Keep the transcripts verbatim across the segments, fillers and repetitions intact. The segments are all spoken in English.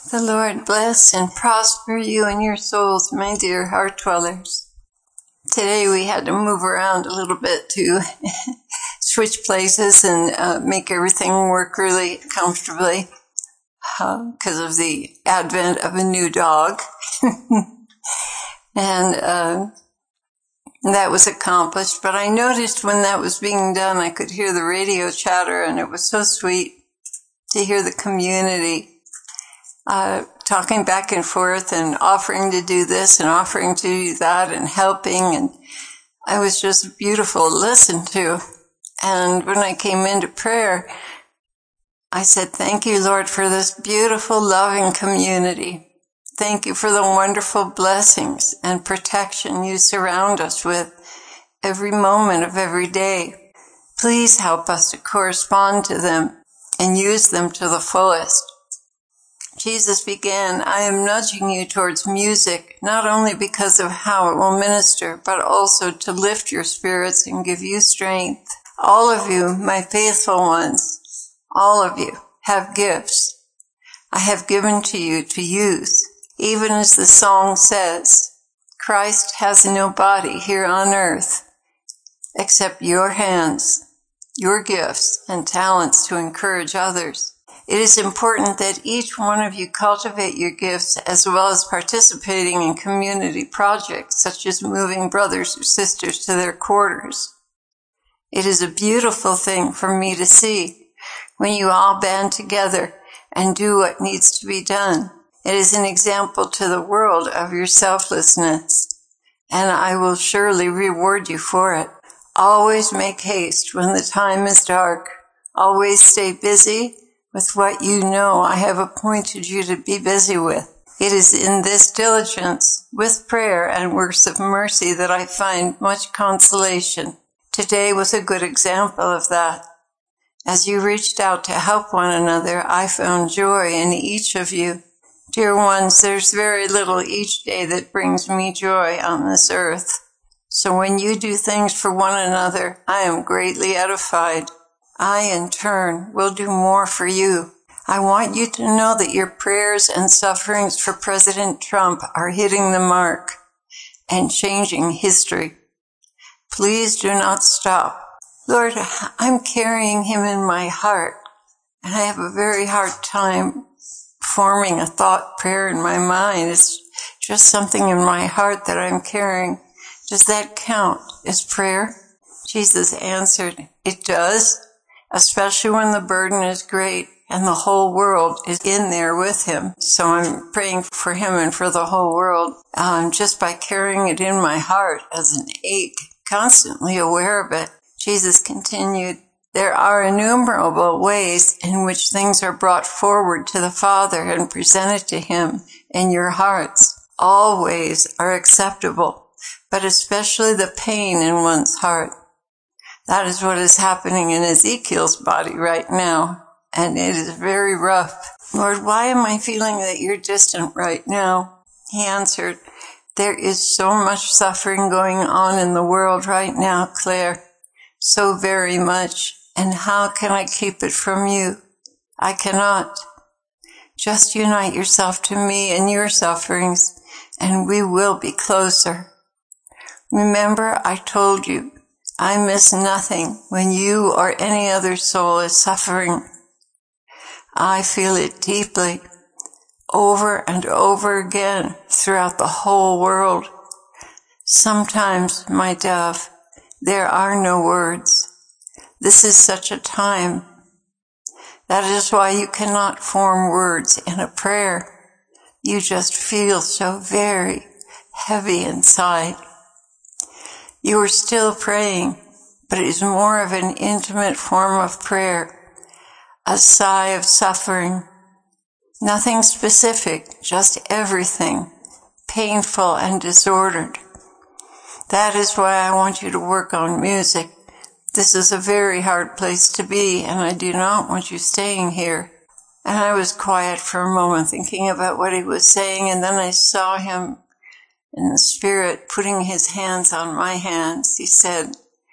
The Lord bless and prosper you and your souls, my dear heart dwellers. Today we had to move around a little bit to switch places and uh, make everything work really comfortably because uh, of the advent of a new dog. and uh, that was accomplished. But I noticed when that was being done, I could hear the radio chatter, and it was so sweet to hear the community Uh, talking back and forth and offering to do this and offering to do that and helping. And it was just beautiful to listen to. And when I came into prayer, I said, thank you, Lord, for this beautiful, loving community. Thank you for the wonderful blessings and protection you surround us with every moment of every day. Please help us to correspond to them and use them to the fullest. Jesus began, I am nudging you towards music, not only because of how it will minister, but also to lift your spirits and give you strength. All of you, my faithful ones, all of you have gifts I have given to you to use. Even as the song says, Christ has no body here on earth except your hands, your gifts and talents to encourage others. It is important that each one of you cultivate your gifts as well as participating in community projects such as moving brothers or sisters to their quarters. It is a beautiful thing for me to see when you all band together and do what needs to be done. It is an example to the world of your selflessness, and I will surely reward you for it. Always make haste when the time is dark. Always stay busy with what you know I have appointed you to be busy with. It is in this diligence, with prayer and works of mercy, that I find much consolation. Today was a good example of that. As you reached out to help one another, I found joy in each of you. Dear ones, there's very little each day that brings me joy on this earth. So when you do things for one another, I am greatly edified. I, in turn, will do more for you. I want you to know that your prayers and sufferings for President Trump are hitting the mark and changing history. Please do not stop. Lord, I'm carrying him in my heart, and I have a very hard time forming a thought prayer in my mind. It's just something in my heart that I'm carrying. Does that count as prayer? Jesus answered, it does. Especially when the burden is great and the whole world is in there with him. So I'm praying for him and for the whole world, um, just by carrying it in my heart as an ache, constantly aware of it. Jesus continued, there are innumerable ways in which things are brought forward to the Father and presented to him in your hearts. All ways are acceptable, but especially the pain in one's heart. That is what is happening in Ezekiel's body right now, and it is very rough. Lord, why am I feeling that you're distant right now? He answered, there is so much suffering going on in the world right now, Claire, so very much, and how can I keep it from you? I cannot. Just unite yourself to me in your sufferings, and we will be closer. Remember, I told you, I miss nothing when you or any other soul is suffering. I feel it deeply, over and over again throughout the whole world. Sometimes, my dove, there are no words. This is such a time. That is why you cannot form words in a prayer. You just feel so very heavy inside. You are still praying, but it is more of an intimate form of prayer, a sigh of suffering. Nothing specific, just everything, painful and disordered. That is why I want you to work on music. This is a very hard place to be, and I do not want you staying here. And I was quiet for a moment, thinking about what he was saying, and then I saw him in the Spirit putting his hands on my hands. He said,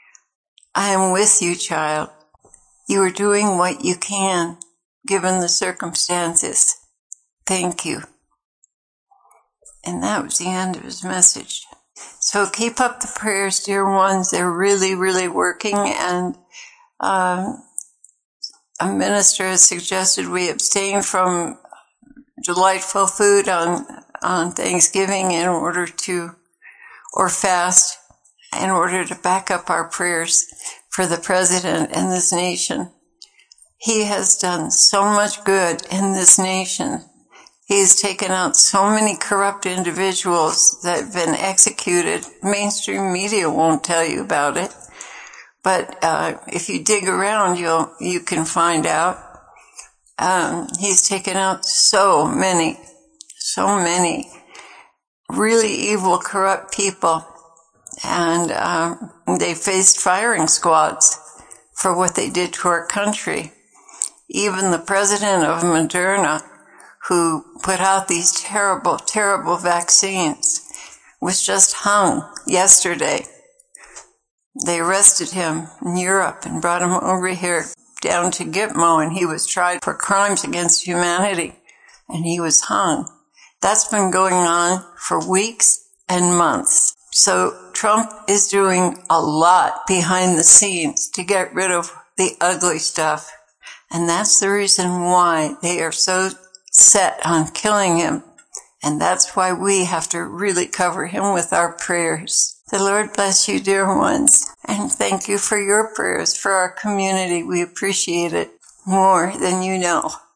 I am with you, child. You are doing what you can, given the circumstances. Thank you. And that was the end of his message. So keep up the prayers, dear ones. They're really, really working. And um, a minister has suggested we abstain from delightful food on, on Thanksgiving in order to, or fast, in order to back up our prayers for the president and this nation. He has done so much good in this nation. He's taken out so many corrupt individuals that have been executed. Mainstream media won't tell you about it. But uh, if you dig around, you'll you can find out. Um, he's taken out so many, so many really evil, corrupt people. And uh, they faced firing squads for what they did to our country. Even the president of Moderna, who put out these terrible, terrible vaccines, was just hung yesterday. They arrested him in Europe and brought him over here down to Gitmo, and he was tried for crimes against humanity, and he was hung. That's been going on for weeks and months. So Trump is doing a lot behind the scenes to get rid of the ugly stuff. And that's the reason why they are so set on killing him. And that's why we have to really cover him with our prayers. The Lord bless you, dear ones. And thank you for your prayers for our community. We appreciate it more than you know.